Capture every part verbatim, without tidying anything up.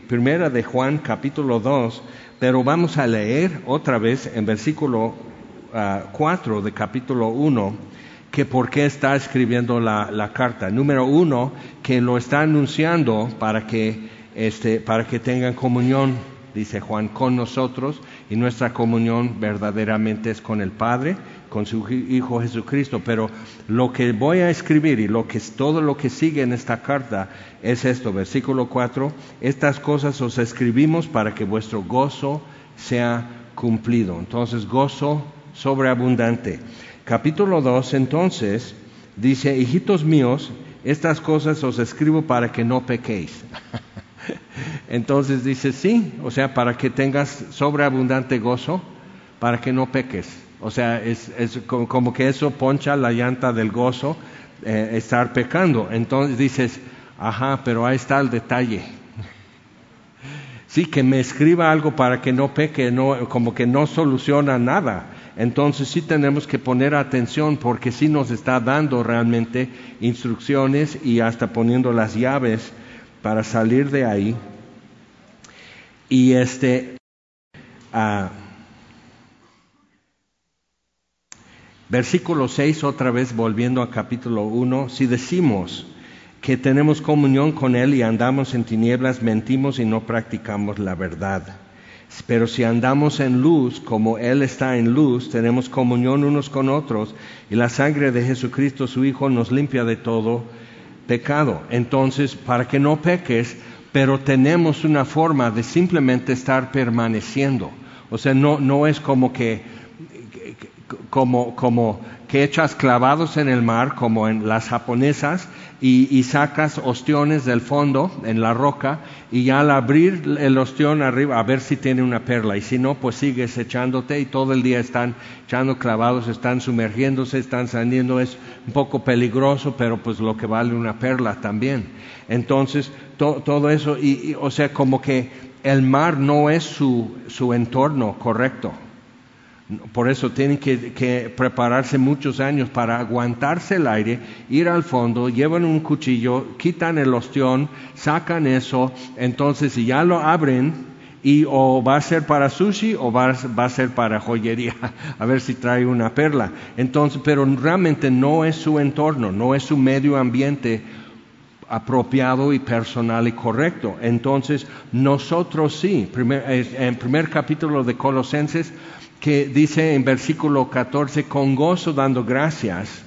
Primera de Juan, capítulo dos, pero vamos a leer otra vez en versículo uh, cuatro de capítulo uno, que por qué está escribiendo la, la carta. Número uno, que lo está anunciando para que, este, para que tengan comunión, dice Juan, con nosotros, y nuestra comunión verdaderamente es con el Padre, con su Hijo Jesucristo. Pero lo que voy a escribir y lo que, todo lo que sigue en esta carta es esto, versículo cuatro, estas cosas os escribimos para que vuestro gozo sea cumplido. Entonces, gozo sobreabundante. Capítulo dos, entonces, dice, hijitos míos, estas cosas os escribo para que no pequéis. Entonces dice, sí, o sea, para que tengas sobreabundante gozo, para que no peques. O sea, es, es como, como que eso poncha la llanta del gozo, eh, estar pecando. Entonces dices, ajá, pero ahí está el detalle. Sí, que me escriba algo para que no peque, no, como que no soluciona nada. Entonces sí tenemos que poner atención, porque sí nos está dando realmente instrucciones y hasta poniendo las llaves para salir de ahí. Y este, uh, versículo seis, otra vez volviendo a capítulo uno, si decimos que tenemos comunión con Él y andamos en tinieblas, mentimos y no practicamos la verdad. Pero si andamos en luz, como Él está en luz, tenemos comunión unos con otros, y la sangre de Jesucristo, su Hijo, nos limpia de todo pecado. Entonces, para que no peques, pero tenemos una forma de simplemente estar permaneciendo. O sea, no, no es como que, como, como que echas clavados en el mar, como en las japonesas, y, y sacas ostiones del fondo, en la roca, y ya al abrir el ostión arriba, a ver si tiene una perla, y si no, pues sigues echándote, y todo el día están echando clavados, están sumergiéndose, están saliendo. Es un poco peligroso, pero pues lo que vale una perla también. Entonces, to, todo eso, y, y, o sea, como que el mar no es su, su entorno correcto. Por eso tienen que, que prepararse muchos años para aguantarse el aire, ir al fondo, llevan un cuchillo, quitan el ostión, sacan eso, entonces si ya lo abren, y o va a ser para sushi o va, va a ser para joyería, a ver si trae una perla. Entonces, pero realmente no es su entorno, no es su medio ambiente apropiado y personal y correcto. Entonces, nosotros sí, primer, en primer capítulo de Colosenses, que dice en versículo catorce, con gozo dando gracias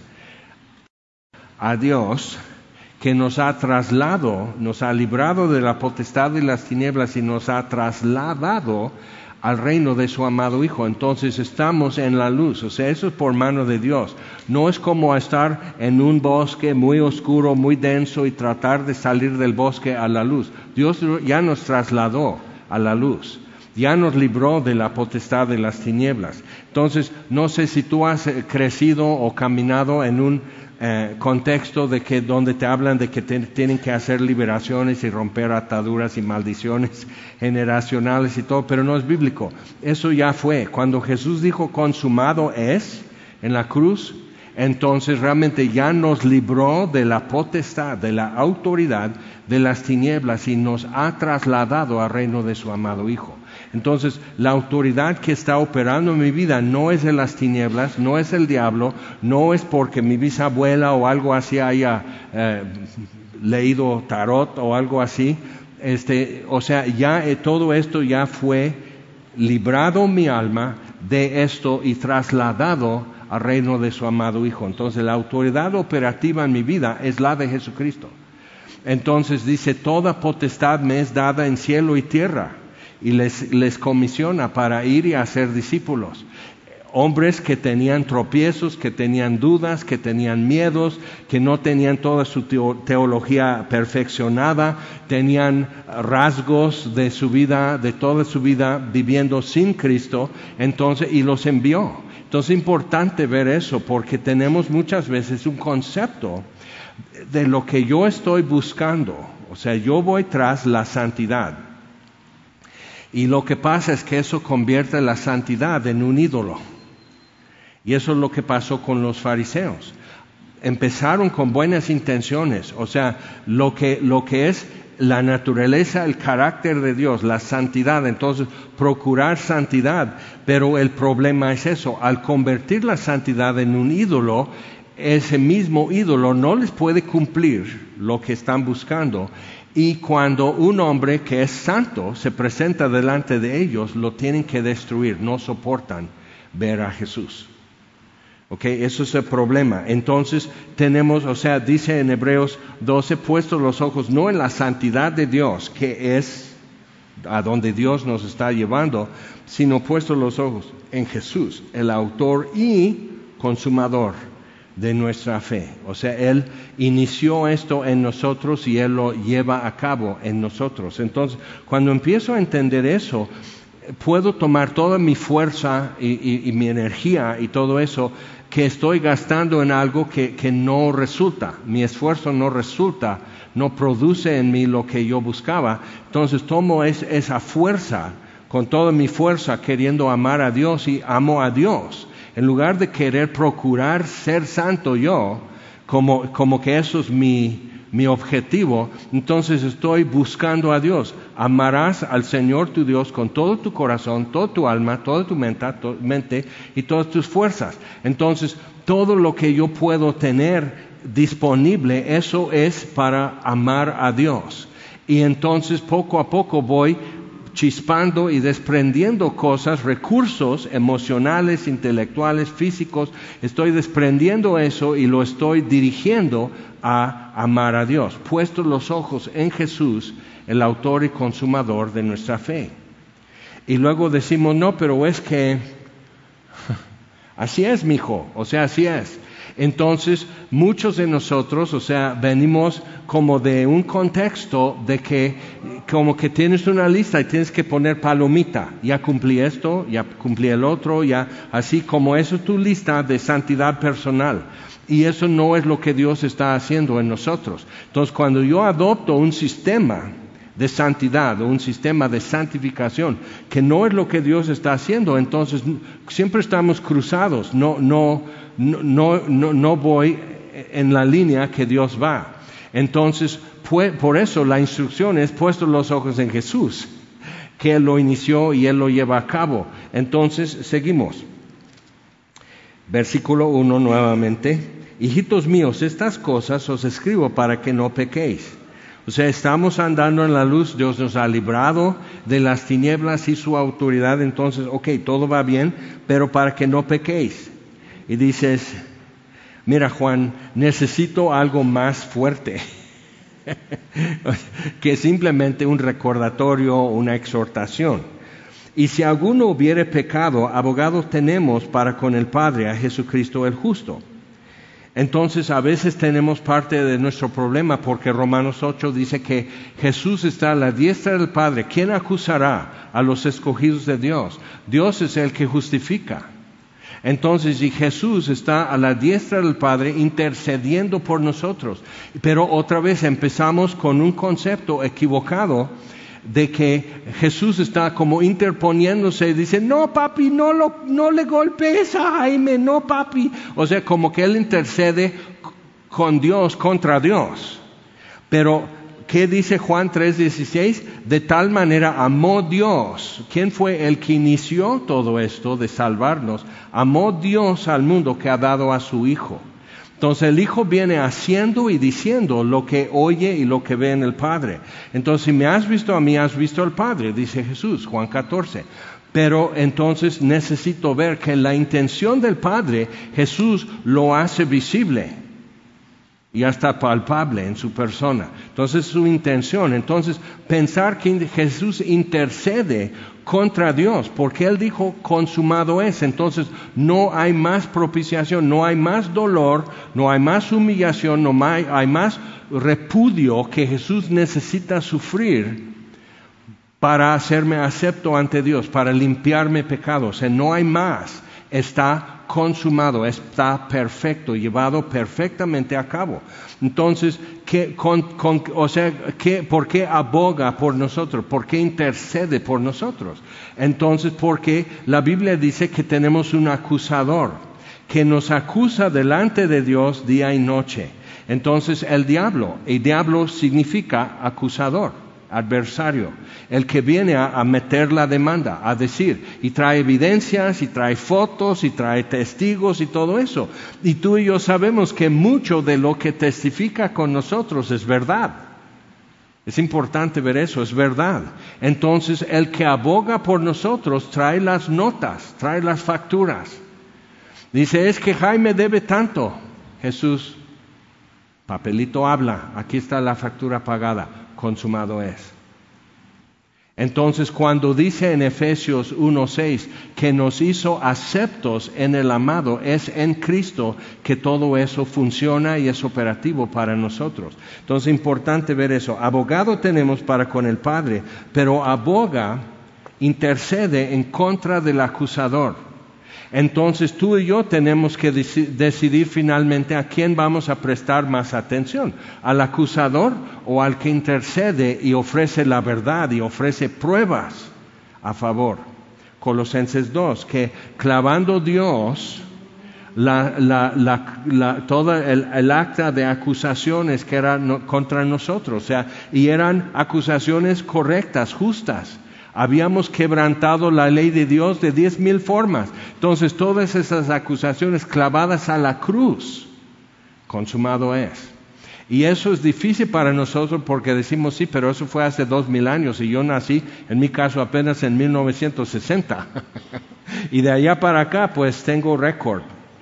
a Dios, que nos ha trasladado, nos ha librado de la potestad de las tinieblas y nos ha trasladado al reino de su amado Hijo. Entonces estamos en la luz, o sea, eso es por mano de Dios. No es como estar en un bosque muy oscuro, muy denso, y tratar de salir del bosque a la luz. Dios ya nos trasladó a la luz, ya nos libró de la potestad de las tinieblas. Entonces, no sé si tú has crecido o caminado en un eh, contexto de que donde te hablan de que te, tienen que hacer liberaciones y romper ataduras y maldiciones generacionales y todo, pero no es bíblico. Eso ya fue. Cuando Jesús dijo consumado es en la cruz, entonces realmente ya nos libró de la potestad, de la autoridad de las tinieblas, y nos ha trasladado al reino de su amado Hijo. Entonces, la autoridad que está operando en mi vida no es de las tinieblas, no es el diablo, no es porque mi bisabuela o algo así haya eh, leído tarot o algo así. Este, o sea, ya eh, todo esto ya fue librado mi alma de esto y trasladado al reino de su amado Hijo. Entonces, la autoridad operativa en mi vida es la de Jesucristo. Entonces dice, toda potestad me es dada en cielo y tierra. Y les, les comisiona para ir y hacer discípulos. Hombres que tenían tropiezos, que tenían dudas, que tenían miedos, que no tenían toda su teología perfeccionada, tenían rasgos de su vida, de toda su vida viviendo sin Cristo, entonces, y los envió. Entonces es importante ver eso, porque tenemos muchas veces un concepto de lo que yo estoy buscando. O sea, yo voy tras la santidad. Y lo que pasa es que eso convierte la santidad en un ídolo. Y eso es lo que pasó con los fariseos. empezaron con buenas intenciones, o sea, lo que, lo que es la naturaleza, el carácter de Dios, la santidad, entonces procurar santidad, pero el problema es eso, al convertir la santidad en un ídolo, ese mismo ídolo no les puede cumplir lo que están buscando, y cuando un hombre que es santo se presenta delante de ellos, lo tienen que destruir, no soportan ver a Jesús. Ok, eso es el problema. Entonces tenemos, o sea, dice en Hebreos doce, puestos los ojos no en la santidad de Dios, que es a donde Dios nos está llevando, sino puestos los ojos en Jesús, el autor y consumador de nuestra fe. O sea, Él inició esto en nosotros y Él lo lleva a cabo en nosotros. Entonces, cuando empiezo a entender eso, puedo tomar toda mi fuerza y, y, y mi energía y todo eso que estoy gastando en algo que, que no resulta, mi esfuerzo no resulta, no produce en mí lo que yo buscaba. Entonces tomo es, esa fuerza, con toda mi fuerza, queriendo amar a Dios, y amo a Dios. En lugar de querer procurar ser santo yo, como, como que eso es mi, mi objetivo, entonces estoy buscando a Dios. Amarás al Señor tu Dios con todo tu corazón, toda tu alma, toda tu mente, to, mente y todas tus fuerzas. Entonces, todo lo que yo puedo tener disponible, eso es para amar a Dios. Y entonces, poco a poco voy chispando y desprendiendo cosas, recursos emocionales, intelectuales, físicos. Estoy desprendiendo eso y lo estoy dirigiendo a amar a Dios. Puestos los ojos en Jesús, el autor y consumador de nuestra fe. Y luego decimos, no, pero es que así es, mijo, o sea, así es. Entonces, muchos de nosotros, o sea, venimos como de un contexto de que, como que tienes una lista y tienes que poner palomita. Ya cumplí esto, ya cumplí el otro, ya, así como eso es tu lista de santidad personal. Y eso no es lo que Dios está haciendo en nosotros. Entonces, cuando yo adopto un sistema de santidad o un sistema de santificación que no es lo que Dios está haciendo, entonces siempre estamos cruzados, no, no, no, no, no, no voy en la línea que Dios va. Entonces, pues, por eso la instrucción es puestos los ojos en Jesús, que Él lo inició y Él lo lleva a cabo. Entonces, seguimos. Versículo uno nuevamente. Hijitos míos, estas cosas os escribo para que no pequéis. O sea, estamos andando en la luz, Dios nos ha librado de las tinieblas y su autoridad, entonces, ok, todo va bien, pero para que no pequéis. Y dices, mira Juan, necesito algo más fuerte que simplemente un recordatorio, una exhortación. Y si alguno hubiere pecado, abogados tenemos para con el Padre, a Jesucristo el justo. Entonces a veces tenemos parte de nuestro problema porque Romanos ocho dice que Jesús está a la diestra del Padre. ¿Quién acusará a los escogidos de Dios? Dios es el que justifica. Entonces, si Jesús está a la diestra del Padre intercediendo por nosotros, pero otra vez empezamos con un concepto equivocado de que Jesús está como interponiéndose y dice, no papi, no, lo, no le golpees a Jaime, no papi. O sea, como que Él intercede con Dios contra Dios. Pero, ¿qué dice Juan tres dieciséis? De tal manera amó Dios. ¿Quién fue el que inició todo esto de salvarnos? Amó Dios al mundo que ha dado a su Hijo. Entonces el Hijo viene haciendo y diciendo lo que oye y lo que ve en el Padre. Entonces, si me has visto a mí, has visto al Padre, dice Jesús, Juan catorce. Pero entonces necesito ver que la intención del Padre, Jesús lo hace visible y hasta palpable en su persona. Entonces su intención, entonces pensar que Jesús intercede contra Dios, porque Él dijo consumado es, entonces no hay más propiciación, no hay más dolor, no hay más humillación, no hay, hay más repudio que Jesús necesita sufrir para hacerme acepto ante Dios, para limpiarme pecados. O sea, no hay más, está consumado, está perfecto, llevado perfectamente a cabo. Entonces, ¿qué, con, con, o sea, ¿qué, ¿por qué aboga por nosotros? ¿Por qué intercede por nosotros? Entonces, porque la Biblia dice que tenemos un acusador, que nos acusa delante de Dios día y noche. Entonces el diablo, el diablo significa acusador, adversario, el que viene a, a meter la demanda, a decir, y trae evidencias, y trae fotos, y trae testigos, y todo eso. Y tú y yo sabemos que mucho de lo que testifica con nosotros es verdad. Es importante ver eso, es verdad. Entonces el que aboga por nosotros trae las notas, trae las facturas. Dice, es que Jaime debe tanto. Jesús, papelito habla, aquí está la factura pagada, consumado es. Entonces cuando dice en Efesios uno seis que nos hizo aceptos en el amado, es en Cristo que todo eso funciona y es operativo para nosotros. Entonces es importante ver eso. Abogado tenemos para con el Padre, pero aboga, intercede en contra del acusador. Entonces tú y yo tenemos que dec- decidir finalmente a quién vamos a prestar más atención, al acusador o al que intercede y ofrece la verdad y ofrece pruebas a favor. Colosenses dos, que clavando Dios la, la, la, la, todo el, el acta de acusaciones que eran no, contra nosotros, o sea, y eran acusaciones correctas, justas. Habíamos quebrantado la ley de Dios de diez mil formas. Entonces, todas esas acusaciones clavadas a la cruz, consumado es. Y eso es difícil para nosotros porque decimos, sí, pero eso fue hace dos mil años y yo nací, en mi caso, apenas en mil novecientos sesenta. Y de allá para acá, pues, tengo récord.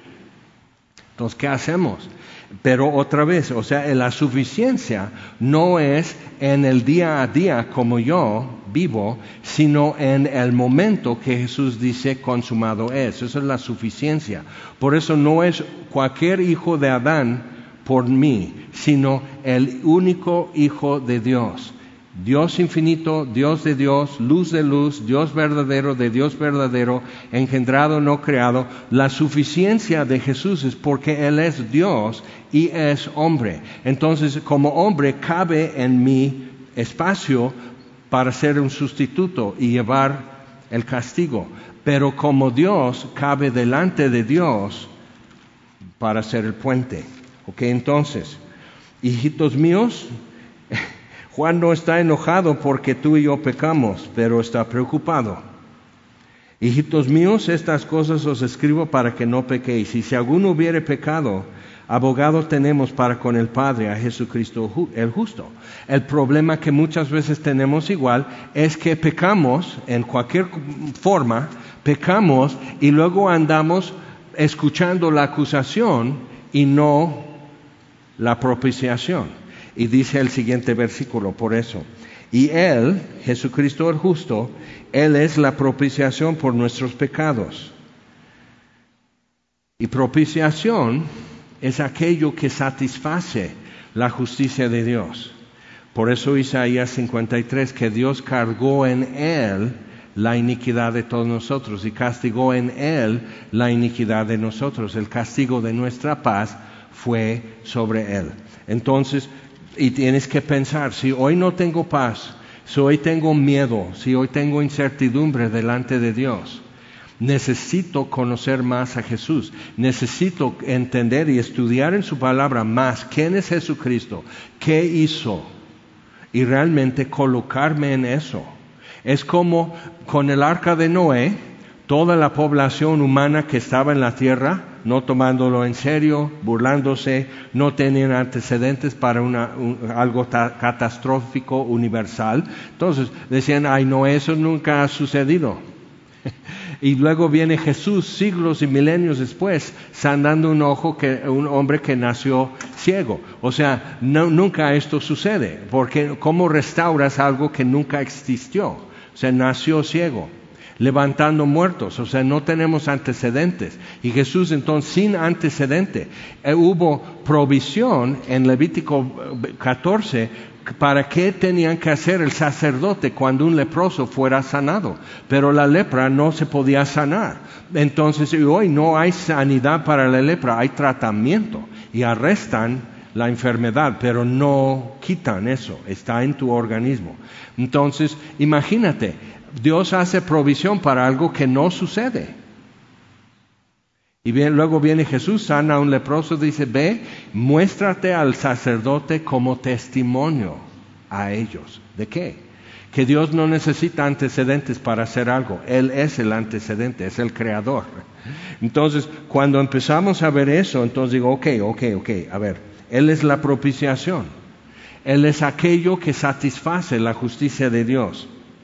Entonces, ¿qué hacemos? Pero otra vez, o sea, la suficiencia no es en el día a día como yo vivo, sino en el momento que Jesús dice consumado es. Esa es la suficiencia. Por eso no es cualquier hijo de Adán por mí, sino el único Hijo de Dios. Dios infinito, Dios de Dios, luz de luz, Dios verdadero de Dios verdadero, engendrado, no creado. La suficiencia de Jesús es porque Él es Dios y es hombre. Entonces, como hombre, cabe en mi espacio para ser un sustituto y llevar el castigo. Pero como Dios, cabe delante de Dios para ser el puente. Ok, entonces, hijitos míos, Juan no está enojado porque tú y yo pecamos, pero está preocupado. Hijitos míos, estas cosas os escribo para que no pequéis. Y si alguno hubiere pecado, abogado tenemos para con el Padre, a Jesucristo el justo. El problema que muchas veces tenemos igual es que pecamos en cualquier forma, pecamos y luego andamos escuchando la acusación y no la propiciación. Y dice el siguiente versículo, por eso. Y Él, Jesucristo el justo, Él es la propiciación por nuestros pecados. Y propiciación es aquello que satisface la justicia de Dios. Por eso Isaías cincuenta y tres, que Dios cargó en Él la iniquidad de todos nosotros y castigó en Él la iniquidad de nosotros. El castigo de nuestra paz fue sobre Él. Entonces, y tienes que pensar, si hoy no tengo paz, si hoy tengo miedo, si hoy tengo incertidumbre delante de Dios, necesito conocer más a Jesús, necesito entender y estudiar en su palabra más quién es Jesucristo, qué hizo, y realmente colocarme en eso. Es como con el arca de Noé, toda la población humana que estaba en la tierra, no tomándolo en serio, burlándose, no tenían antecedentes para una, un, algo ta, catastrófico universal. Entonces decían, ay no, eso nunca ha sucedido. Y luego viene Jesús siglos y milenios después, sanando un ojo que un hombre que nació ciego. O sea, no, nunca esto sucede, porque ¿cómo restauras algo que nunca existió? O sea, nació ciego. Levantando muertos, o sea, no tenemos antecedentes. Y Jesús entonces, sin antecedente, eh, hubo provisión en Levítico catorce, para qué tenían que hacer el sacerdote cuando un leproso fuera sanado. Pero la lepra no se podía sanar. Entonces, hoy no hay sanidad para la lepra, hay tratamiento. Y arrestan la enfermedad, pero no quitan eso, está en tu organismo. Entonces, imagínate, Dios hace provisión para algo que no sucede. Y bien, luego viene Jesús, sana a un leproso, dice, ve, muéstrate al sacerdote como testimonio a ellos. ¿De qué? Que Dios no necesita antecedentes para hacer algo. Él es el antecedente, es el creador. Entonces, cuando empezamos a ver eso, entonces digo, ok, ok, ok, a ver, Él es la propiciación. Él es aquello que satisface la justicia de Dios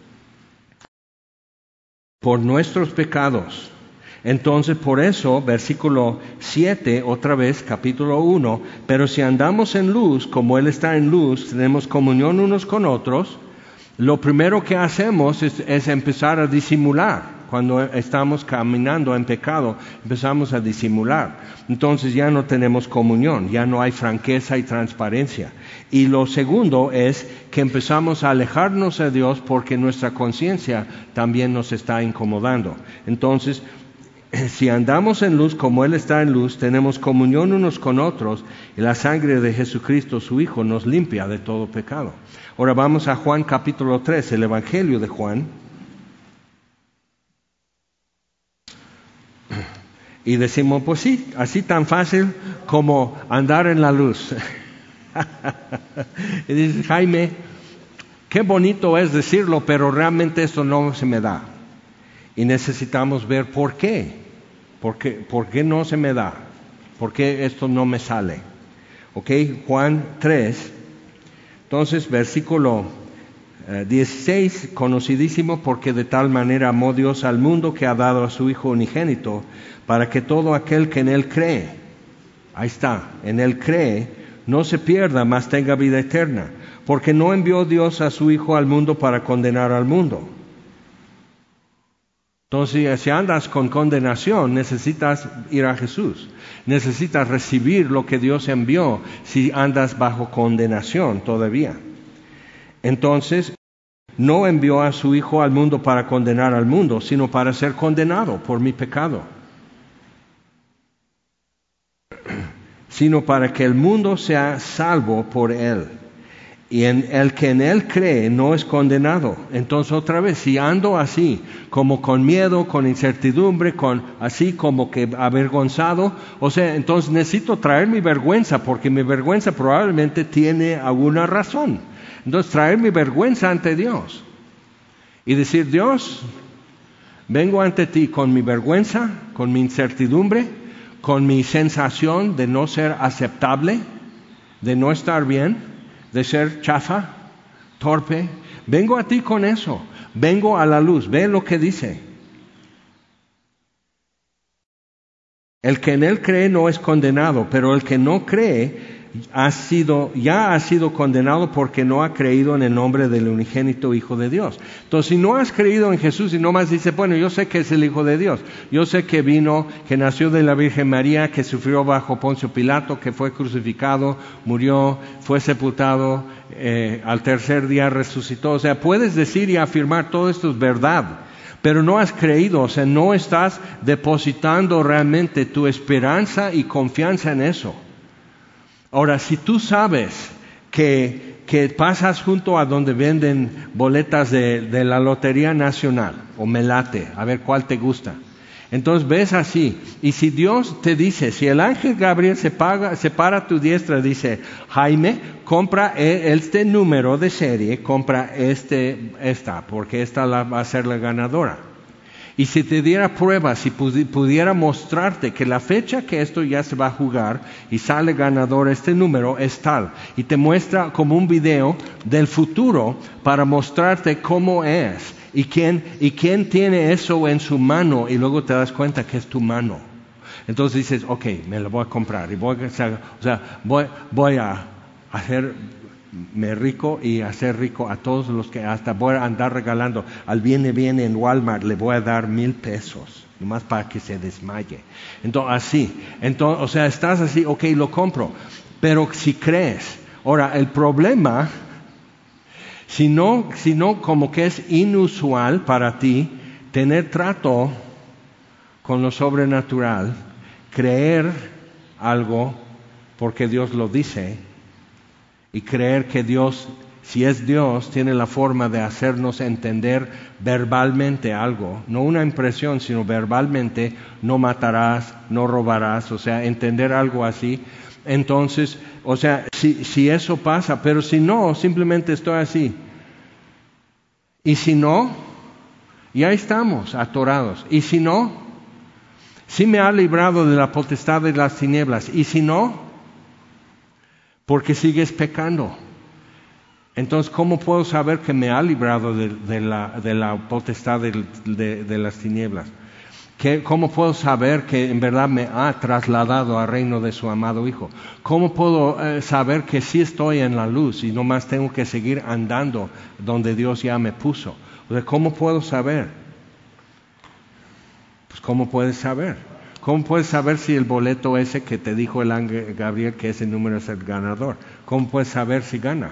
por nuestros pecados. Entonces, por eso, versículo siete, otra vez, capítulo uno, pero si andamos en luz, como Él está en luz, tenemos comunión unos con otros, lo primero que hacemos es, es empezar a disimular. Cuando estamos caminando en pecado, empezamos a disimular. Entonces ya no tenemos comunión, ya no hay franqueza y transparencia. Y lo segundo es que empezamos a alejarnos de Dios porque nuestra conciencia también nos está incomodando. Entonces, si andamos en luz como Él está en luz, tenemos comunión unos con otros y la sangre de Jesucristo, su Hijo, nos limpia de todo pecado. Ahora vamos a Juan capítulo tres, el Evangelio de Juan. Y decimos, pues sí, así tan fácil como andar en la luz. Y dices, Jaime, qué bonito es decirlo, pero realmente esto no se me da. Y necesitamos ver por qué. ¿Por qué, por qué no se me da? ¿Por qué esto no me sale? Ok, Juan tres. Entonces, versículo eh, dieciséis, conocidísimo, porque de tal manera amó Dios al mundo que ha dado a su Hijo unigénito, para que todo aquel que en Él cree, ahí está, en Él cree, no se pierda, mas tenga vida eterna. Porque no envió Dios a su Hijo al mundo para condenar al mundo. Entonces, si andas con condenación, necesitas ir a Jesús. Necesitas recibir lo que Dios envió si andas bajo condenación todavía. Entonces, no envió a su Hijo al mundo para condenar al mundo, sino para ser condenado por mi pecado. Sino para que el mundo sea salvo por Él. Y en el que en Él cree no es condenado. Entonces otra vez, si ando así, como con miedo, con incertidumbre, con así como que avergonzado, o sea, entonces necesito traer mi vergüenza, porque mi vergüenza probablemente tiene alguna razón. Entonces traer mi vergüenza ante Dios y decir, Dios, vengo ante ti con mi vergüenza, con mi incertidumbre, con mi sensación de no ser aceptable, de no estar bien, de ser chafa, torpe. Vengo a ti con eso. Vengo a la luz. Ve lo que dice. El que en Él cree no es condenado, pero el que no cree ha sido, ya ha sido condenado porque no ha creído en el nombre del unigénito Hijo de Dios. Entonces, si no has creído en Jesús y nomás dices, bueno, yo sé que es el Hijo de Dios, yo sé que vino, que nació de la Virgen María, que sufrió bajo Poncio Pilato, que fue crucificado, murió, fue sepultado, eh, al tercer día resucitó. O sea, puedes decir y afirmar todo esto es verdad, pero no has creído, o sea, no estás depositando realmente tu esperanza y confianza en eso. Ahora, si tú sabes que, que pasas junto a donde venden boletas de, de la Lotería Nacional o Melate, a ver cuál te gusta, entonces ves así, y si Dios te dice, si el ángel Gabriel se, paga, se para a tu diestra, dice, Jaime, compra este número de serie, compra este, esta, porque esta la, va a ser la ganadora. Y si te diera pruebas, si pudiera mostrarte que la fecha que esto ya se va a jugar y sale ganador este número es tal, y te muestra como un video del futuro para mostrarte cómo es y quién, y quién tiene eso en su mano, y luego te das cuenta que es tu mano. Entonces dices, ok, me lo voy a comprar, y voy a, o sea, voy, voy a hacerme rico y hacer rico a todos los que hasta voy a andar regalando. Al viene viene en Walmart le voy a dar mil pesos, nomás para que se desmaye. Entonces así, entonces, o sea, estás así, ok, lo compro, pero si crees. Ahora, el problema, si no, si no como que es inusual para ti tener trato con lo sobrenatural, creer algo porque Dios lo dice, y creer que Dios si es Dios, tiene la forma de hacernos entender verbalmente algo, no una impresión, sino verbalmente, no matarás, no robarás, o sea, entender algo así. Entonces, o sea, si, si eso pasa, pero si no, simplemente estoy así. Y si no, ya estamos atorados. Y si no, si me ha librado de la potestad de las tinieblas. Y si no, porque sigues pecando. Entonces, ¿cómo puedo saber que me ha librado de, de, la, de la potestad de, de, de las tinieblas? ¿Qué, ¿Cómo puedo saber que en verdad me ha trasladado al reino de su amado Hijo? ¿Cómo puedo eh, saber que sí estoy en la luz y nomás tengo que seguir andando donde Dios ya me puso? O sea, ¿cómo puedo saber? Pues, ¿cómo puedes saber? ¿Cómo puedes saber si el boleto ese que te dijo el ángel Gabriel que ese número es el ganador? ¿Cómo puedes saber si gana?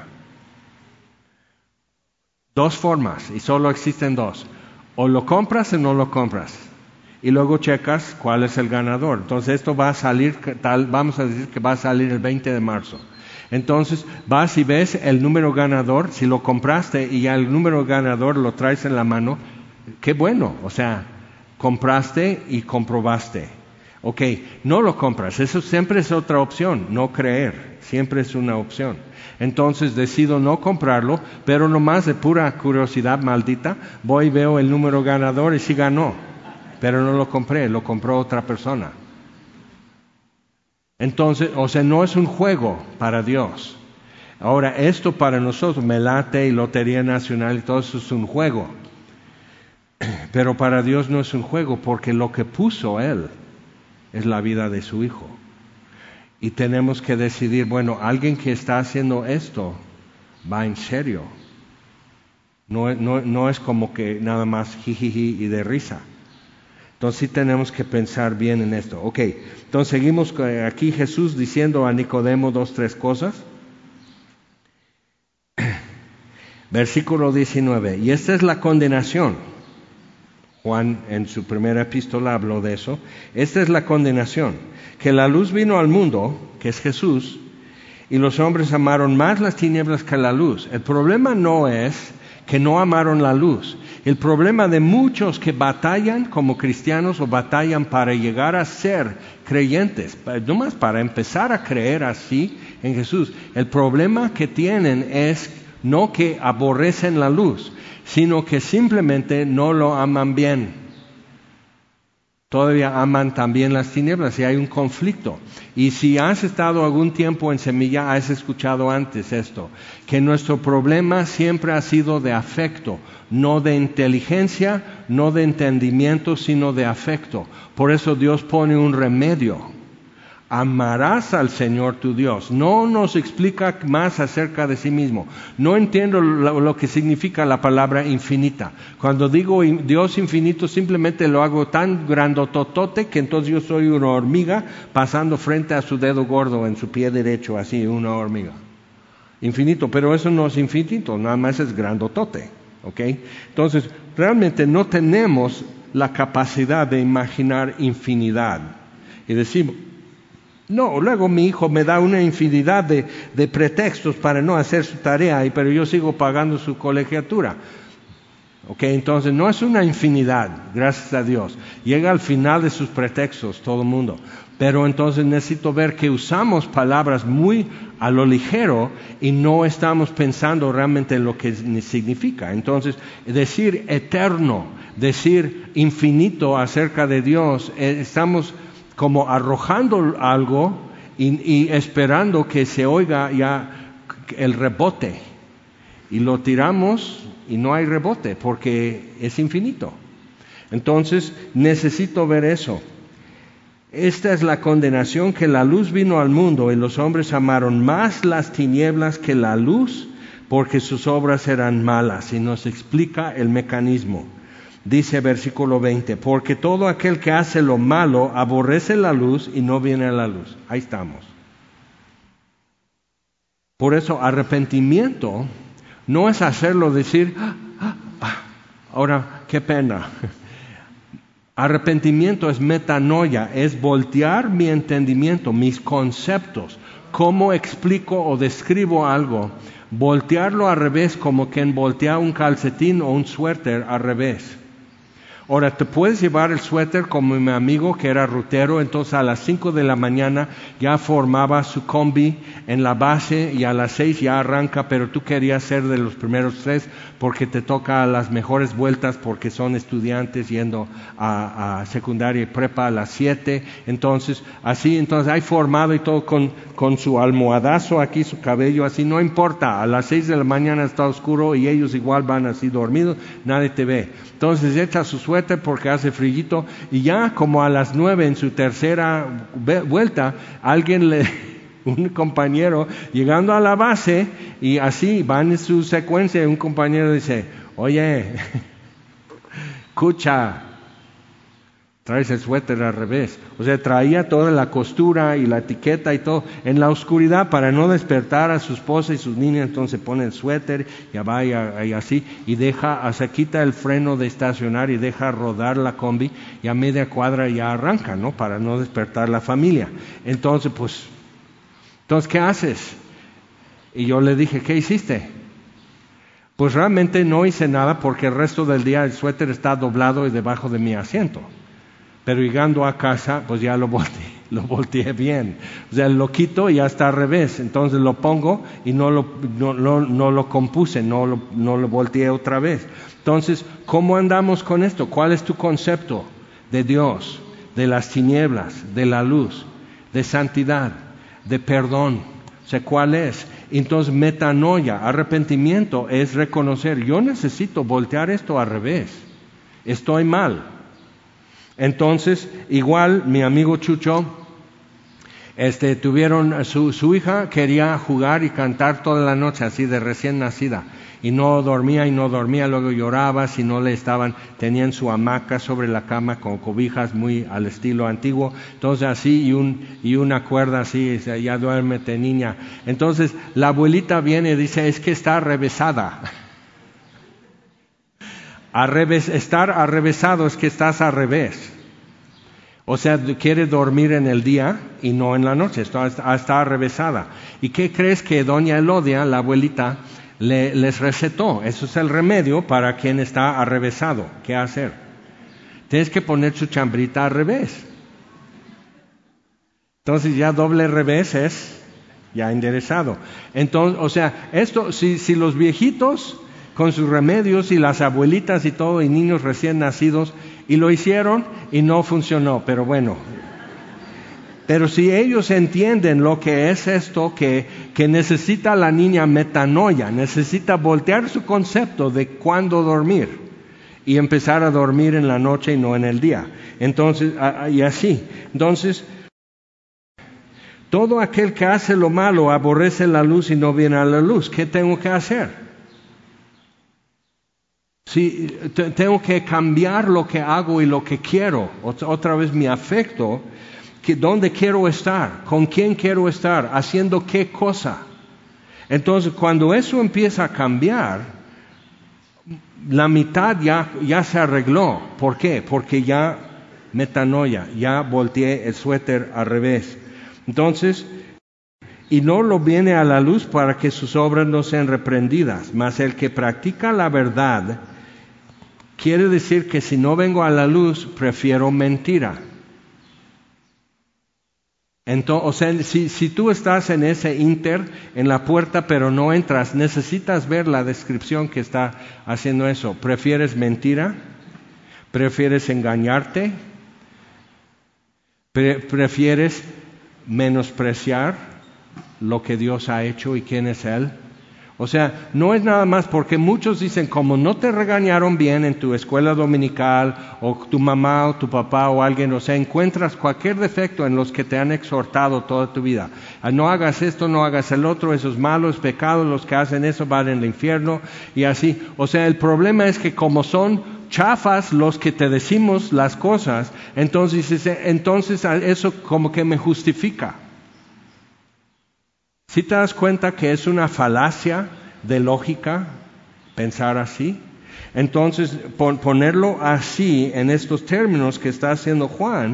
Dos formas, y solo existen dos. O lo compras o no lo compras. Y luego checas cuál es el ganador. Entonces esto va a salir, tal, vamos a decir que va a salir el veinte de marzo. Entonces vas y ves el número ganador. Si lo compraste y ya el número ganador lo traes en la mano, qué bueno. O sea, compraste y comprobaste. Ok, no lo compras. Eso siempre es otra opción, no creer. Siempre es una opción. Entonces decido no comprarlo, pero nomás de pura curiosidad maldita, voy y veo el número ganador y sí ganó. Pero no lo compré, lo compró otra persona. Entonces, o sea, no es un juego para Dios. Ahora, esto para nosotros, Melate y Lotería Nacional y todo eso es un juego. Pero para Dios no es un juego, porque lo que puso Él es la vida de su Hijo. Y tenemos que decidir, bueno, alguien que está haciendo esto va en serio. No, no, no es como que nada más jijiji y de risa. Entonces sí tenemos que pensar bien en esto. Ok, entonces seguimos aquí Jesús diciendo a Nicodemo dos, tres cosas. Versículo diecinueve, y esta es la condenación. Juan en su primera epístola habló de eso. Esta es la condenación, que la luz vino al mundo, que es Jesús, y los hombres amaron más las tinieblas que la luz. El problema no es que no amaron la luz. El problema de muchos que batallan como cristianos o batallan para llegar a ser creyentes, no más para empezar a creer así en Jesús, el problema que tienen es no que aborrecen la luz, sino que simplemente no lo aman bien. Todavía aman también las tinieblas y hay un conflicto. Y si has estado algún tiempo en Semilla, has escuchado antes esto, que nuestro problema siempre ha sido de afecto, no de inteligencia, no de entendimiento, sino de afecto. Por eso Dios pone un remedio. Amarás al Señor tu Dios. No nos explica más acerca de sí mismo. No entiendo lo, lo que significa la palabra infinita. Cuando digo Dios infinito, simplemente lo hago tan grandototote que entonces yo soy una hormiga pasando frente a su dedo gordo en su pie derecho, así, una hormiga. Infinito, pero eso no es infinito, nada más es grandotote. ¿Ok? Entonces, realmente no tenemos la capacidad de imaginar infinidad. Y decimos, no, luego mi hijo me da una infinidad de, de pretextos para no hacer su tarea, pero yo sigo pagando su colegiatura. Ok, entonces no es una infinidad, gracias a Dios. Llega al final de sus pretextos todo el mundo. Pero entonces necesito ver que usamos palabras muy a lo ligero y no estamos pensando realmente en lo que significa. Entonces, decir eterno, decir infinito acerca de Dios, eh, estamos como arrojando algo y, y esperando que se oiga ya el rebote. Y lo tiramos y no hay rebote porque es infinito. Entonces, necesito ver eso. Esta es la condenación, que la luz vino al mundo y los hombres amaron más las tinieblas que la luz porque sus obras eran malas. Y nos explica el mecanismo. Dice versículo veinte, porque todo aquel que hace lo malo aborrece la luz y no viene a la luz. Ahí estamos. Por eso arrepentimiento no es hacerlo decir, ah, ah, ah, ahora qué pena. Arrepentimiento es metanoia, es voltear mi entendimiento, mis conceptos, cómo explico o describo algo. Voltearlo al revés, como quien voltea un calcetín o un suéter al revés. Ahora, te puedes llevar el suéter como mi amigo que era rutero, entonces a las cinco de la mañana ya formaba su combi en la base y a las seis ya arranca, pero tú querías ser de los primeros tres porque te toca las mejores vueltas porque son estudiantes yendo a, a secundaria y prepa a las siete, entonces así, entonces hay formado y todo con, con su almohadazo aquí, su cabello así, no importa, a las seis de la mañana está oscuro y ellos igual van así dormidos, nadie te ve. Entonces echa su suéter porque hace frillito y ya como a las nueve en su tercera vuelta, alguien le, un compañero llegando a la base y así van en su secuencia y un compañero dice, oye, escucha, traes el suéter al revés. O sea, traía toda la costura y la etiqueta y todo en la oscuridad para no despertar a su esposa y sus niñas. Entonces pone el suéter, ya va y, y así, y deja, se quita el freno de estacionar y deja rodar la combi y a media cuadra ya arranca, ¿no? Para no despertar la familia. Entonces, pues, entonces, ¿qué haces? Y yo le dije, ¿qué hiciste? Pues realmente no hice nada porque el resto del día el suéter está doblado y debajo de mi asiento. Pero llegando a casa, pues ya lo volteé, lo volteé bien. O sea, lo quito y ya está al revés. Entonces lo pongo y no lo, no, no, no lo compuse, no lo, no lo volteé otra vez. Entonces, ¿cómo andamos con esto? ¿Cuál es tu concepto de Dios, de las tinieblas, de la luz, de santidad, de perdón? O sea, ¿cuál es? Entonces, metanoia, arrepentimiento, es reconocer, yo necesito voltear esto al revés. Estoy mal. Entonces, igual mi amigo Chucho, este, tuvieron, su, su hija quería jugar y cantar toda la noche, así de recién nacida, y no dormía y no dormía, luego lloraba si no le estaban, tenían su hamaca sobre la cama con cobijas muy al estilo antiguo, entonces así y, un, y una cuerda así, ya duérmete niña. Entonces la abuelita viene y dice, es que está revesada. Al revés, estar arrevesado es que estás al revés. O sea, quiere dormir en el día y no en la noche, está, está arrevesada. ¿Y qué crees que doña Elodia, la abuelita, le, les recetó? Eso es el remedio para quien está arrevesado. ¿Qué hacer? Tienes que poner su chambrita al revés. Entonces ya doble revés es ya enderezado. Entonces, o sea, esto, si, si los viejitos con sus remedios y las abuelitas y todo y niños recién nacidos y lo hicieron y no funcionó, pero bueno. Pero si ellos entienden lo que es esto, que, que necesita la niña metanoia, necesita voltear su concepto de cuándo dormir y empezar a dormir en la noche y no en el día. Entonces, y así. Entonces, todo aquel que hace lo malo aborrece la luz y no viene a la luz. ¿Qué tengo que hacer? Si t- tengo que cambiar lo que hago y lo que quiero, otra vez mi afecto, que dónde quiero estar, con quién quiero estar, haciendo qué cosa. Entonces, cuando eso empieza a cambiar, la mitad ya, ya se arregló. ¿Por qué? Porque ya metanoia, ya volteé el suéter al revés. Entonces, y no lo viene a la luz para que sus obras no sean reprendidas, mas el que practica la verdad, quiere decir que si no vengo a la luz, prefiero mentira. Entonces, o sea, si, si tú estás en ese inter, en la puerta, pero no entras, necesitas ver la descripción que está haciendo eso. ¿Prefieres mentira? ¿Prefieres engañarte? Pre- ¿Prefieres menospreciar lo que Dios ha hecho y quién es Él? O sea, no es nada más porque muchos dicen, como no te regañaron bien en tu escuela dominical, o tu mamá o tu papá o alguien, o sea, encuentras cualquier defecto en los que te han exhortado toda tu vida. No hagas esto, no hagas el otro, eso es malo, es pecado, los que hacen eso van al infierno, y así. O sea, el problema es que como son chafas los que te decimos las cosas, entonces, entonces eso como que me justifica. ¿Sí te das cuenta que es una falacia de lógica pensar así? Entonces, pon, ponerlo así, en estos términos que está haciendo Juan,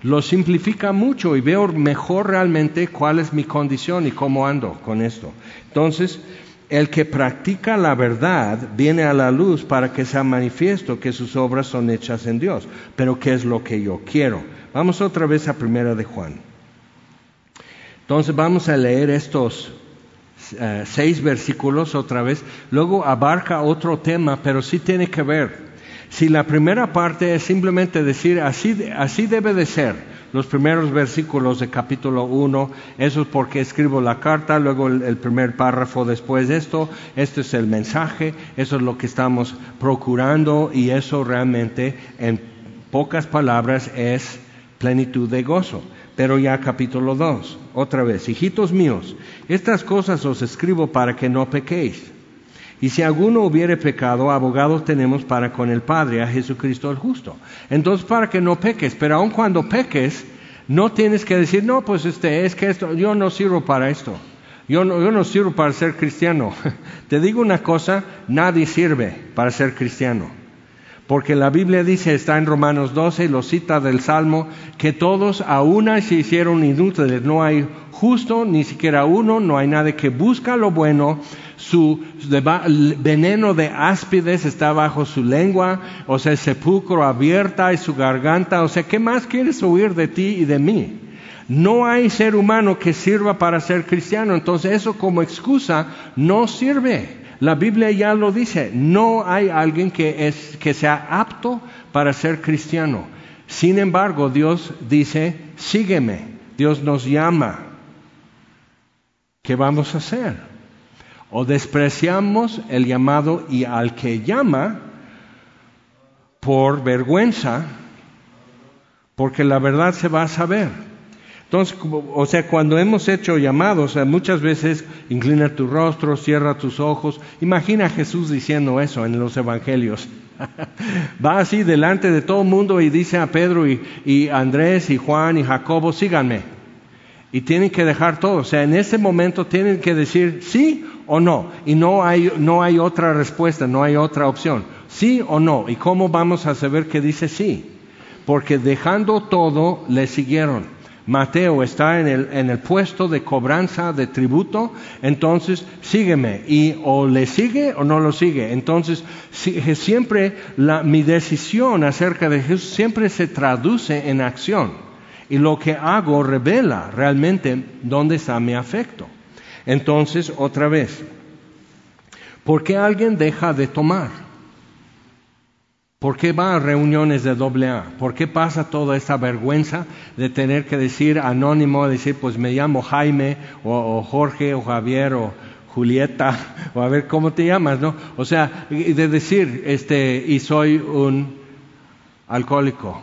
lo simplifica mucho y veo mejor realmente cuál es mi condición y cómo ando con esto. Entonces, el que practica la verdad viene a la luz para que sea manifiesto que sus obras son hechas en Dios. Pero ¿qué es lo que yo quiero? Vamos otra vez a Primera de Juan. Entonces vamos a leer estos uh, seis versículos otra vez. Luego abarca otro tema, pero sí tiene que ver. Si la primera parte es simplemente decir, así, así debe de ser. Los primeros versículos de capítulo uno, eso es porque escribo la carta, luego el, el primer párrafo después de esto, este es el mensaje, eso es lo que estamos procurando y eso realmente en pocas palabras es plenitud de gozo. Pero ya capítulo dos, otra vez, hijitos míos, estas cosas os escribo para que no pequéis. Y si alguno hubiere pecado, abogado tenemos para con el Padre, a Jesucristo el justo. Entonces, para que no peques, pero aun cuando peques, no tienes que decir, no, pues este, es que esto, yo no sirvo para esto. Yo no, yo no sirvo para ser cristiano. Te digo una cosa, nadie sirve para ser cristiano. Porque la Biblia dice, está en Romanos doce, lo cita del Salmo, que todos a una se hicieron inútiles. No hay justo, ni siquiera uno, no hay nadie que busca lo bueno. Su veneno de áspides está bajo su lengua, o sea, el sepulcro abierta y su garganta. O sea, ¿qué más quieres oír de ti y de mí? No hay ser humano que sirva para ser cristiano. Entonces eso como excusa no sirve. La Biblia ya lo dice, no hay alguien que, es, que sea apto para ser cristiano. Sin embargo, Dios dice, sígueme. Dios nos llama. ¿Qué vamos a hacer? O despreciamos el llamado y al que llama por vergüenza, porque la verdad se va a saber. Entonces, o sea, cuando hemos hecho llamados, o sea, muchas veces inclina tu rostro, cierra tus ojos. Imagina a Jesús diciendo eso en los evangelios. Va así delante de todo el mundo y dice a Pedro y, y Andrés y Juan y Jacobo, síganme. Y tienen que dejar todo. O sea, en ese momento tienen que decir sí o no. Y no hay, no hay otra respuesta, no hay otra opción. Sí o no. ¿Y cómo vamos a saber que dice sí? Porque dejando todo, le siguieron. Mateo está en el, en el puesto de cobranza de tributo, entonces sígueme. Y o le sigue o no lo sigue. Entonces, si, siempre la, mi decisión acerca de Jesús siempre se traduce en acción. Y lo que hago revela realmente dónde está mi afecto. Entonces, otra vez, ¿por qué alguien deja de tomar? ¿Por qué va a reuniones de doble A? ¿Por qué pasa toda esta vergüenza de tener que decir anónimo, decir pues me llamo Jaime, o, o Jorge, o Javier, o Julieta, o a ver cómo te llamas, ¿no? O sea, de decir, este, y soy un alcohólico.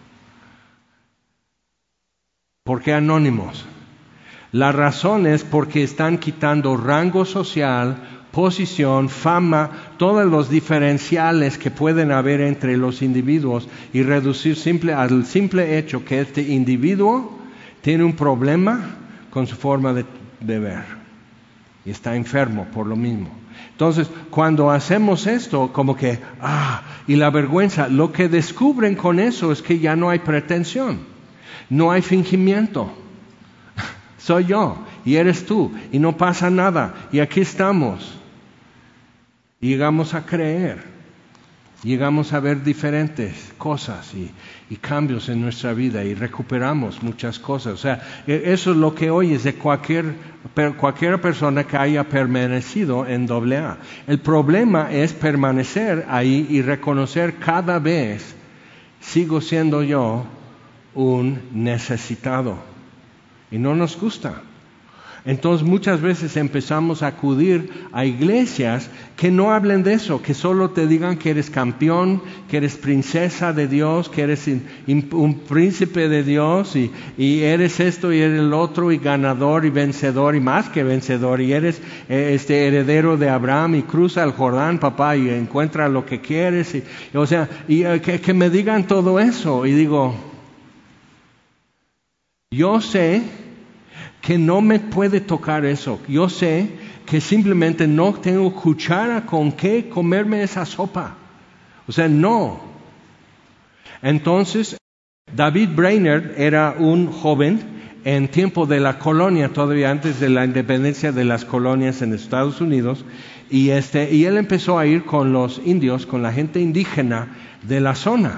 ¿Por qué anónimos? La razón es porque están quitando rango social, posición, fama, todos los diferenciales que pueden haber entre los individuos y reducir simple, al simple hecho que este individuo tiene un problema con su forma de beber y está enfermo por lo mismo. Entonces, cuando hacemos esto, como que, ah, y la vergüenza, lo que descubren con eso es que ya no hay pretensión, no hay fingimiento. Soy yo y eres tú y no pasa nada y aquí estamos. Y llegamos a creer, llegamos a ver diferentes cosas y, y cambios en nuestra vida y recuperamos muchas cosas. O sea, eso es lo que oyes de cualquier, cualquier persona que haya permanecido en doble A. El problema es permanecer ahí y reconocer cada vez, sigo siendo yo un necesitado. Y no nos gusta. Entonces muchas veces empezamos a acudir a iglesias que no hablen de eso, que solo te digan que eres campeón, que eres princesa de Dios, que eres in, in, un príncipe de Dios y, y eres esto y eres el otro y ganador y vencedor y más que vencedor y eres eh, este heredero de Abraham y cruza el Jordán, papá, y encuentra lo que quieres. Y, o sea, y, eh, que, que me digan todo eso y digo, yo sé que no me puede tocar eso. Yo sé que simplemente no tengo cuchara con qué comerme esa sopa. O sea, no. Entonces, David Brainerd era un joven en tiempo de la colonia, todavía antes de la independencia de las colonias en Estados Unidos, y, este, y él empezó a ir con los indios, con la gente indígena de la zona.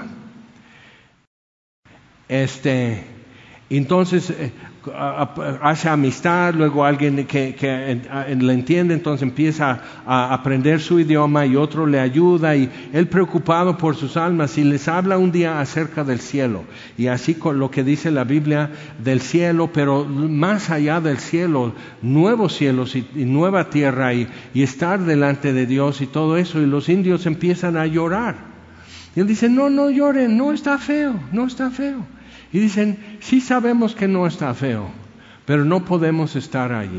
Este, entonces eh, hace amistad, luego alguien que, que le entiende, entonces empieza a aprender su idioma y otro le ayuda, y él preocupado por sus almas y les habla un día acerca del cielo, y así con lo que dice la Biblia del cielo, pero más allá del cielo, nuevos cielos y, y nueva tierra, y, y estar delante de Dios y todo eso, y los indios empiezan a llorar. Y él dice, no, no lloren, no está feo, no está feo. Y dicen, sí sabemos que no está feo, pero no podemos estar allí,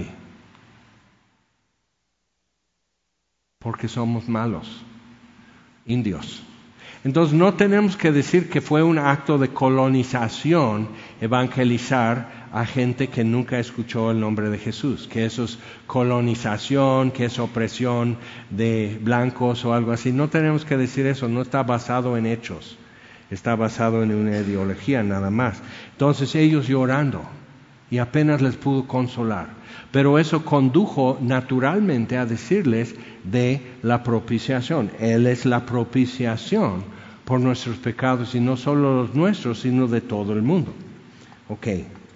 porque somos malos, indios. Entonces no tenemos que decir que fue un acto de colonización evangelizar a gente que nunca escuchó el nombre de Jesús, que eso es colonización, que es opresión de blancos o algo así. No tenemos que decir eso, no está basado en hechos. Está basado en una ideología nada más. Entonces ellos llorando, y apenas les pudo consolar. Pero eso condujo naturalmente a decirles de la propiciación. Él es la propiciación por nuestros pecados, y no solo los nuestros, sino de todo el mundo. Ok.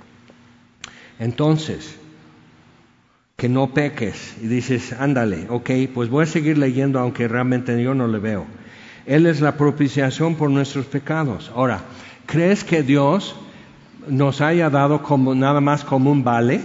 Entonces, que no peques. Y dices, ándale, ok, pues voy a seguir leyendo aunque realmente yo no le veo. Él es la propiciación por nuestros pecados. Ahora, ¿crees que Dios nos haya dado como nada más como un vale?